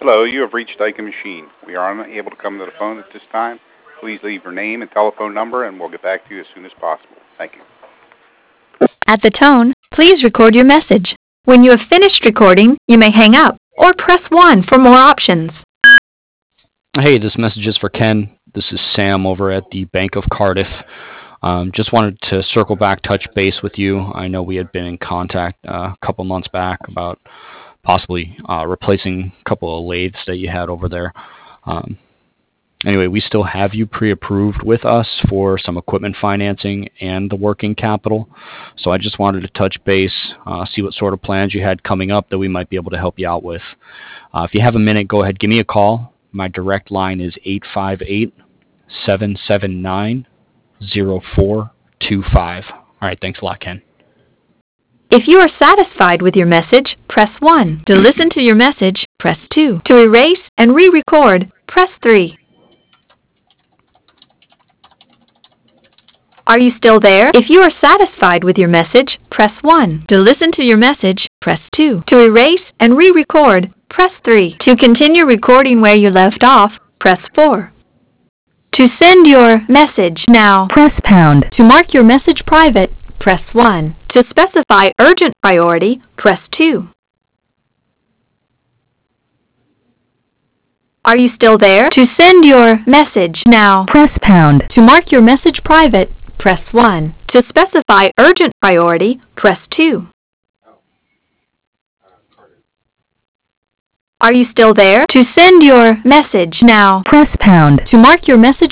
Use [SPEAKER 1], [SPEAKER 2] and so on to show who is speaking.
[SPEAKER 1] Hello, you have reached Dyken Machine. We are unable to come to the phone at this time. Please leave your name and telephone number, and we'll get back to you as soon as possible. Thank you.
[SPEAKER 2] At the tone, please record your message. When you have finished recording, you may hang up or press 1 for more options.
[SPEAKER 3] Hey, this message is for Ken. This is Sam over at the Bank of Cardiff. Just wanted to circle back, touch base with you. I know we had been in contact a couple months back about possibly replacing a couple of lathes that you had over there. Anyway, we still have you pre-approved with us for some equipment financing and the working capital. So I just wanted to touch base, see what sort of plans you had coming up that we might be able to help you out with. If you have a minute, go ahead, give me a call. My direct line is 858-779-0425. All right, thanks a lot, Ken.
[SPEAKER 2] If you are satisfied with your message, press 1. To listen to your message, press 2. To erase and re-record, press 3. Are you still there? If you are satisfied with your message, press 1. To listen to your message, press 2. To erase and re-record, press 3. To continue recording where you left off, press 4. To send your message now, press pound. To mark your message private, press 1. To specify urgent priority, press 2. Are you still there? To send your message now, press pound. To mark your message private, press 1. To specify urgent priority, press 2. Are you still there? To send your message now, press pound. To mark your message